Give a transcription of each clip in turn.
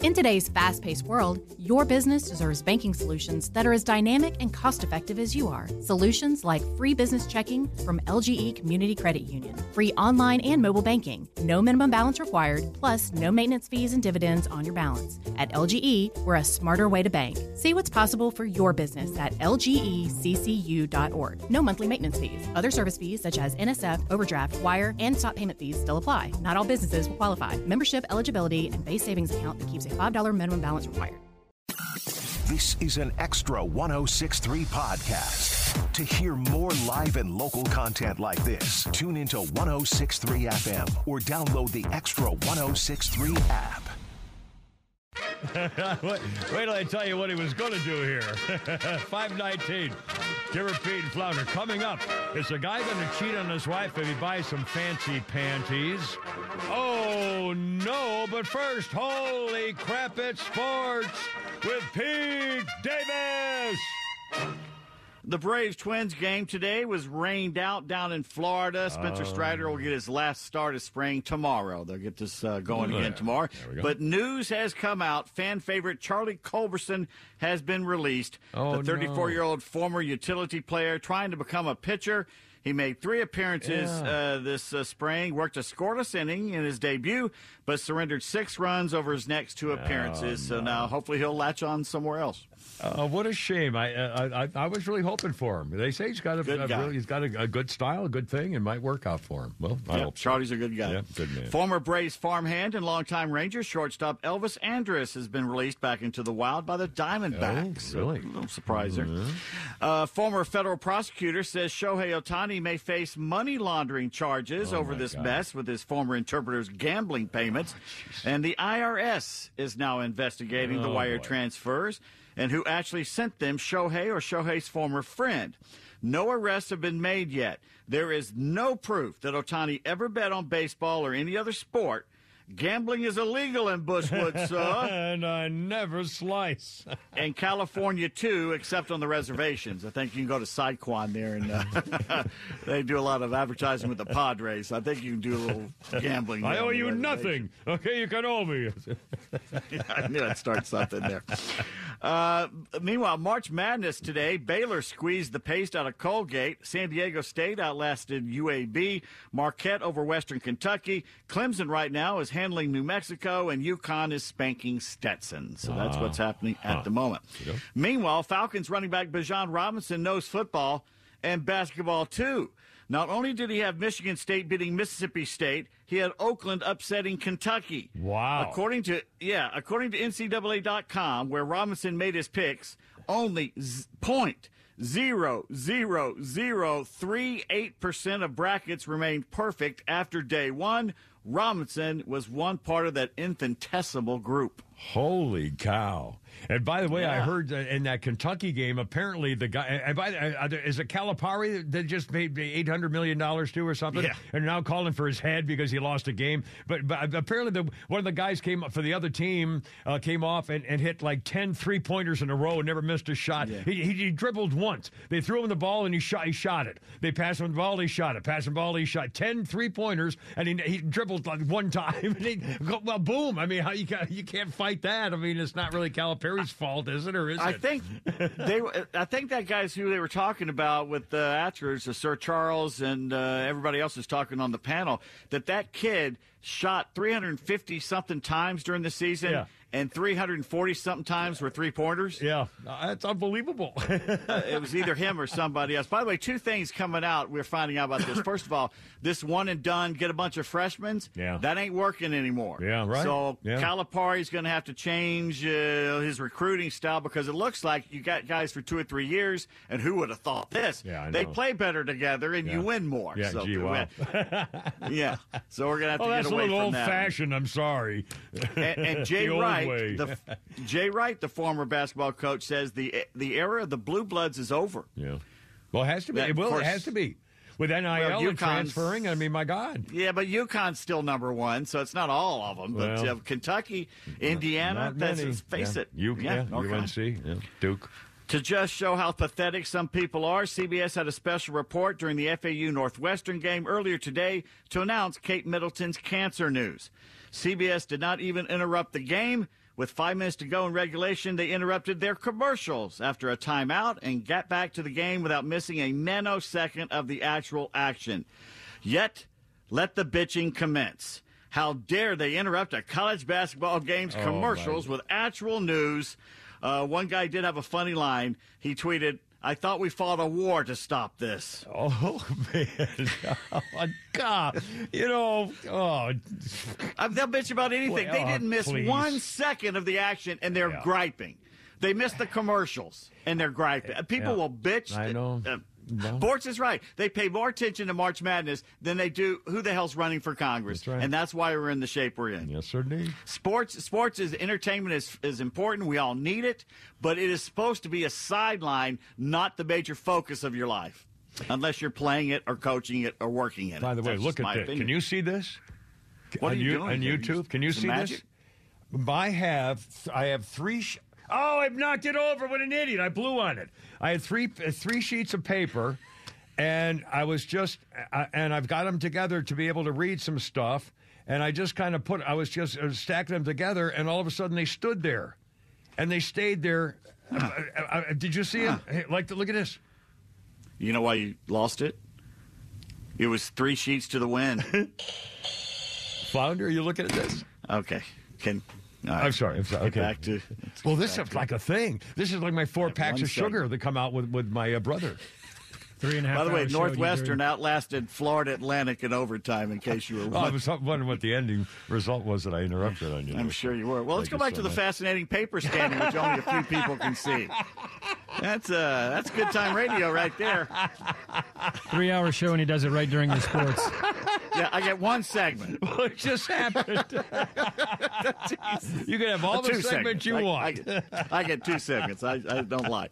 In today's fast-paced world, your business deserves banking solutions that are as dynamic and cost-effective as you are. Solutions like free business checking from LGE Community Credit Union, free online and mobile banking, no minimum balance required, plus no maintenance fees and dividends on your balance. At LGE, we're a smarter way to bank. See what's possible for your business at lgeccu.org. No monthly maintenance fees. Other service fees such as NSF, overdraft, wire, and stop payment fees still apply. Not all businesses will qualify. Membership eligibility and base savings account that keeps a $5 minimum balance required. This is an Extra 106.3 podcast. To hear more live and local content like this, tune into 106.3 FM or download the Extra 106.3 app. Wait till I tell you what he was going to do here. 519. Give her Pete and Flounder. Coming up, is a guy going to cheat on his wife if he buys some fancy panties? Oh, no. But first, holy crap, it's sports with Pete Davis. The Braves-Twins game today was rained out down in Florida. Spencer Strider will get his last start of spring tomorrow. They'll get this going again tomorrow. But news has come out. Fan favorite Charlie Culberson has been released. The 34-year-old former utility player trying to become a pitcher. He made 3 appearances this spring, worked a scoreless inning in his debut, but surrendered 6 runs over his next 2 appearances. So now hopefully he'll latch on somewhere else. What a shame. I was really hoping for him. They say he's got a good style, a good thing, and might work out for him. Well, I hope so. Charlie's a good guy. Yeah, good man. Former Braves farmhand and longtime Rangers shortstop Elvis Andrus has been released back into the wild by the Diamondbacks. Oh, really? A little surprise there. Former federal prosecutor says Shohei Ohtani may face money laundering charges over this mess with his former interpreter's gambling payments. And the IRS is now investigating the wire transfers and who actually sent them, Shohei or Shohei's former friend. No arrests have been made yet. There is no proof that Ohtani ever bet on baseball or any other sport. Gambling is illegal in Bushwood, sir. And I never slice. And California, too, except on the reservations. I think you can go to Saquon there, and they do a lot of advertising with the Padres. I think you can do a little gambling. I owe you nothing. Okay, you can owe me. I knew I'd start something there. Meanwhile, March Madness today, Baylor squeezed the paste out of Colgate. San Diego State outlasted UAB. Marquette over Western Kentucky. Clemson right now is handling New Mexico, and UConn is spanking Stetson. So that's what's happening at the moment. Meanwhile, Falcons running back Bijan Robinson knows football and basketball, too. Not only did he have Michigan State beating Mississippi State, he had Oakland upsetting Kentucky. Wow. According to NCAA.com, where Robinson made his picks, only 0.00038% of brackets remained perfect after day one. Robinson was one part of that infinitesimal group. Holy cow. And by the way, I heard in that Kentucky game, apparently the guy, is it Calipari that just paid $800 million to or something? Yeah. And now calling for his head because he lost a game. But apparently one of the guys came up for the other team, came off and hit like 10 3-pointers in a row and never missed a shot. Yeah. He dribbled once. They threw him the ball and he shot it. They passed him the ball, he shot it. Passed him the ball, he shot 10 3-pointers and he dribbled like one time. And well, boom. I mean, how you can't fight that. I mean, it's not really Calipari's fault, is it, or is it? I think that guy's who they were talking about with the actors, Sir Charles and everybody else is talking on the panel, that kid shot 350-something times during the season, and 340-something times were 3-pointers. Yeah, that's unbelievable. It was either him or somebody else. By the way, 2 things coming out we're finding out about this. First of all, this one and done, get a bunch of freshmen, that ain't working anymore. Yeah, right. So Calipari's going to have to change his recruiting style because it looks like you got guys for 2 or 3 years, and who would have thought this? Yeah, I know. They play better together, and you win more. Yeah, so, gee, wow. So we're going to have to get away from that. That's a little old-fashioned, I'm sorry. And Jay Wright, Jay Wright, the former basketball coach, says the era of the Blue Bloods is over. Yeah. Well, it has to be. It has to be. With NIL and transferring, I mean, my God. Yeah, but UConn's still number one, so it's not all of them. But Kentucky, Indiana, let's face it. UNC, Duke. To just show how pathetic some people are, CBS had a special report during the FAU Northwestern game earlier today to announce Kate Middleton's cancer news. CBS did not even interrupt the game with 5 minutes to go in regulation, they interrupted their commercials after a timeout and got back to the game without missing a nanosecond of the actual action. Yet, let the bitching commence. How dare they interrupt a college basketball game's commercials with actual news? One guy did have a funny line. He tweeted, "I thought we fought a war to stop this." Oh, man. Oh, my God. They'll bitch about anything. They didn't miss please. 1 second of the action, and they're griping. They missed the commercials, and they're griping. People will bitch. I know. Bortz is right. They pay more attention to March Madness than they do who the hell's running for Congress. That's right. And that's why we're in the shape we're in. Yes, sir, indeed. Sports is entertainment is important. We all need it, but it is supposed to be a sideline, not the major focus of your life, unless you're playing it or coaching it or working in it. By the way, That's look just at my this. opinion. Can you see this? What are you doing on here? YouTube? Can you Some see magic? this? I have 3. Oh, I've knocked it over. What an idiot! I blew on it. I had three sheets of paper. And I was and I've got them together to be able to read some stuff. And I just kind of I was just stacking them together, and all of a sudden they stood there. And they stayed there. Did you see it? Hey, look at this. You know why you lost it? It was 3 sheets to the wind. Flounder, are you looking at this? Okay. I'm sorry. Okay. Back to. Well, this is like a thing. This is like my 4 packs of sugar segment. that come out with my brother. 3.5 By the way, hour show Northwestern outlasted Florida Atlantic in overtime, in case you were I was wondering what the ending result was that I interrupted on you. I'm sure you were. Well, let's go Thank you back so to the much. fascinating paper scanning, which only a few people can see. That's good time radio right there. 3 hour show, and he does it right during the sports. Yeah, I get 1 segment. What just happened? You can have all the 2 segments you want. I get 2 segments. I don't lie.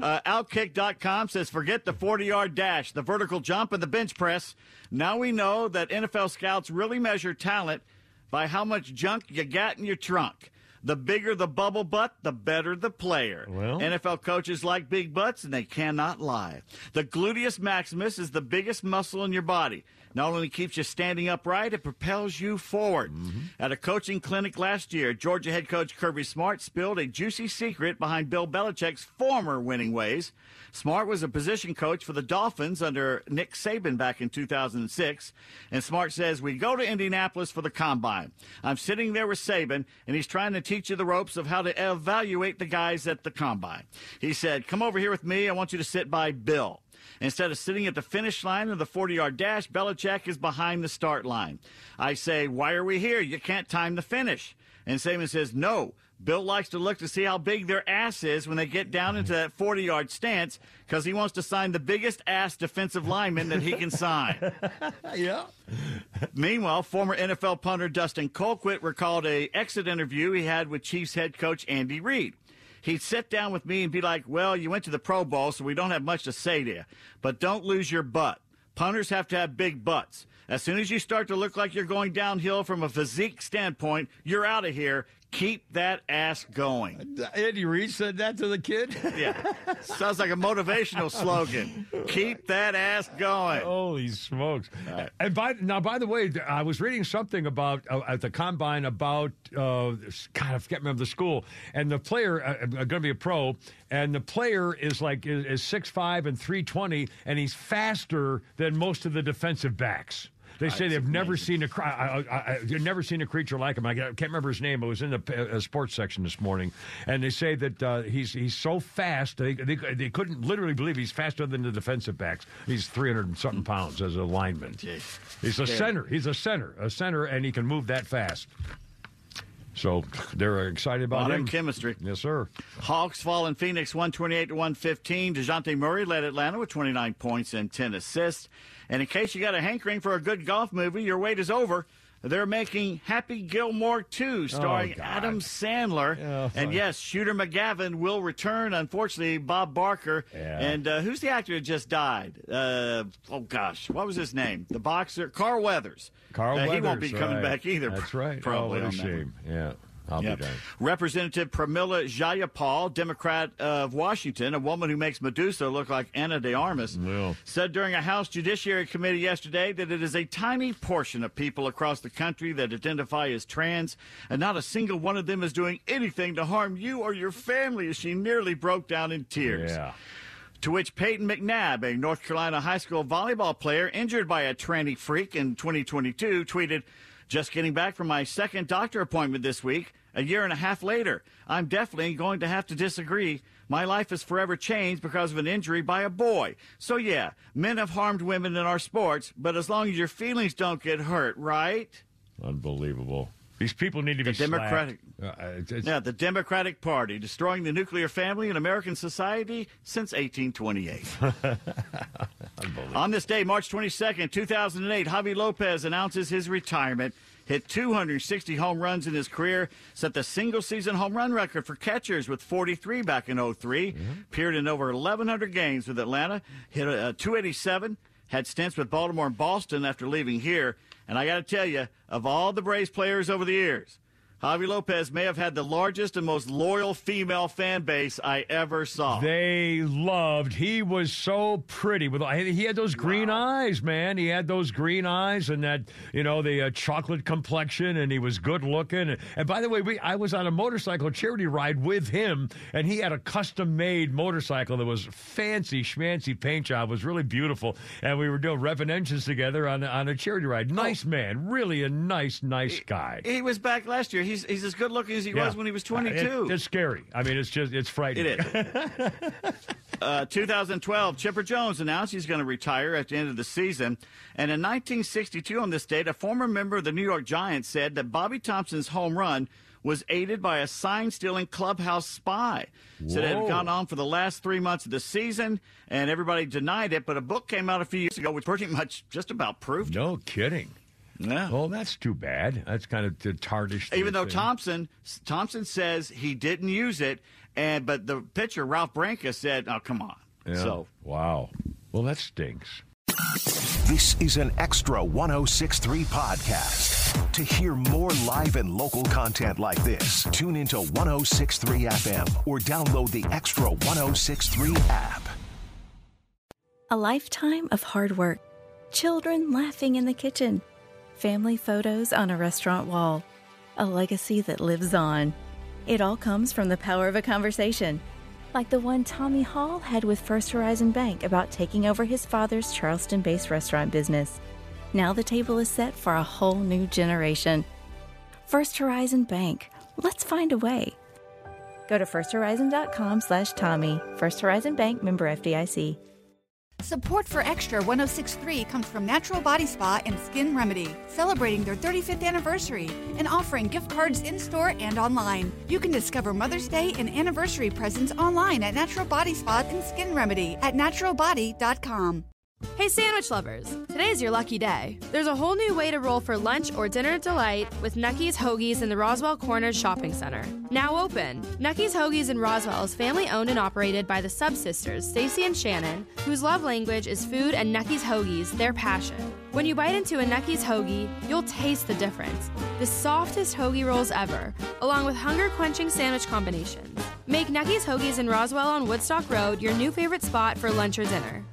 Outkick.com says, forget the 40-yard dash, the vertical jump, and the bench press. Now we know that NFL scouts really measure talent by how much junk you got in your trunk. The bigger the bubble butt, the better the player. Well. NFL coaches like big butts, and they cannot lie. The gluteus maximus is the biggest muscle in your body. Not only keeps you standing upright, it propels you forward. At a coaching clinic last year, Georgia head coach Kirby Smart spilled a juicy secret behind Bill Belichick's former winning ways. Smart was a position coach for the Dolphins under Nick Saban back in 2006. And Smart says, we go to Indianapolis for the combine. I'm sitting there with Saban, and he's trying to teach you the ropes of how to evaluate the guys at the combine. He said, come over here with me. I want you to sit by Bill. Instead of sitting at the finish line of the 40-yard dash, Belichick is behind the start line. I say, why are we here? You can't time the finish. And Saban says, no. Bill likes to look to see how big their ass is when they get down into that 40-yard stance because he wants to sign the biggest ass defensive lineman that he can sign. Yeah. Meanwhile, former NFL punter Dustin Colquitt recalled an exit interview he had with Chiefs head coach Andy Reid. He'd sit down with me and be like, well, you went to the Pro Bowl, so we don't have much to say to you. But don't lose your butt. Punters have to have big butts. As soon as you start to look like you're going downhill from a physique standpoint, you're out of here. Keep that ass going. Andy Reid said that to the kid? Yeah. Sounds like a motivational slogan. Keep that ass going. Holy smokes. And by the way, I was reading something about at the combine about, God, I can't remember the school, and the player, going to be a pro, and the player is 6'5" and 320, and he's faster than most of the defensive backs. They say they've never seen you've never seen a creature like him. I can't remember his name. It was in the sports section this morning, and they say that he's so fast they couldn't literally believe he's faster than the defensive backs. He's 300 and something pounds as a lineman. He's a center. He's a center, and he can move that fast. So they're excited about Modern him. chemistry. Yes, sir. Hawks fall in Phoenix 128-115. DeJounte Murray led Atlanta with 29 points and 10 assists. And in case you got a hankering for a good golf movie, your wait is over. They're making Happy Gilmore 2, starring Adam Sandler. And yes, Shooter McGavin will return. Unfortunately, Bob Barker. Yeah. And who's the actor that just died? What was his name? The boxer, Carl Weathers. Carl Weathers. He won't be coming back either. That's right. Probably what a on that one. shame. Yeah. I'll be darned. Representative Pramila Jayapal, Democrat of Washington, a woman who makes Medusa look like Ana de Armas, said during a House Judiciary Committee yesterday that it is a tiny portion of people across the country that identify as trans, and not a single one of them is doing anything to harm you or your family, as she nearly broke down in tears. Yeah. To which Peyton McNabb, a North Carolina high school volleyball player injured by a tranny freak in 2022, tweeted, "Just getting back from my second doctor appointment this week, a year and a half later. I'm definitely going to have to disagree. My life is forever changed because of an injury by a boy. So, yeah, men have harmed women in our sports, but as long as your feelings don't get hurt, right?" Unbelievable. These people need to be Democratic. The Democratic Party, destroying the nuclear family in American society since 1828. On this day, March 22nd, 2008, Javi Lopez announces his retirement. Hit 260 home runs in his career, set the single-season home run record for catchers with 43 back in 03. Appeared in over 1,100 games with Atlanta, hit a 287, had stints with Baltimore and Boston after leaving here. And I got to tell you, of all the Braves players over the years, Javi Lopez may have had the largest and most loyal female fan base I ever saw. They loved. He was so pretty. He had those green eyes, man. He had those green eyes and that, the chocolate complexion, and he was good looking. And by the way, I was on a motorcycle charity ride with him, and he had a custom-made motorcycle that was fancy, schmancy paint job. It was really beautiful. And we were doing revving engines together on a charity ride. Nice man. Really a nice guy. He was back last year. He's as good looking as he was when he was 22. It's scary. I mean, it's frightening. It is. 2012, Chipper Jones announced he's going to retire at the end of the season. And in 1962, on this date, a former member of the New York Giants said that Bobby Thompson's home run was aided by a sign-stealing clubhouse spy. Said it had gone on for the last 3 months of the season, and everybody denied it. But a book came out a few years ago which pretty much just about proved it. No kidding. Yeah. Oh, that's too bad. That's kind of tarnished. Even though Thompson says he didn't use it, but the pitcher, Ralph Branca, said, "Oh, come on." Yeah. So, wow. Well, that stinks. This is an Extra 106.3 podcast. To hear more live and local content like this, tune into 106.3 FM or download the Extra 106.3 app. A lifetime of hard work. Children laughing in the kitchen. Family photos on a restaurant wall. A legacy that lives on. It all comes from the power of a conversation. Like the one Tommy Hall had with First Horizon Bank about taking over his father's Charleston-based restaurant business. Now the table is set for a whole new generation. First Horizon Bank. Let's find a way. Go to firsthorizon.com/Tommy. First Horizon Bank, member FDIC. Support for Extra 106.3 comes from Natural Body Spa and Skin Remedy, celebrating their 35th anniversary and offering gift cards in-store and online. You can discover Mother's Day and anniversary presents online at Natural Body Spa and Skin Remedy at naturalbody.com. Hey sandwich lovers, today's your lucky day. There's a whole new way to roll for lunch or dinner delight with Nucky's Hoagies in the Roswell Corners Shopping Center. Now open. Nucky's Hoagies in Roswell is family owned and operated by the Sub-Sisters, Stacy and Shannon, whose love language is food, and Nucky's Hoagies, their passion. When you bite into a Nucky's Hoagie, you'll taste the difference. The softest hoagie rolls ever, along with hunger-quenching sandwich combinations. Make Nucky's Hoagies in Roswell on Woodstock Road your new favorite spot for lunch or dinner.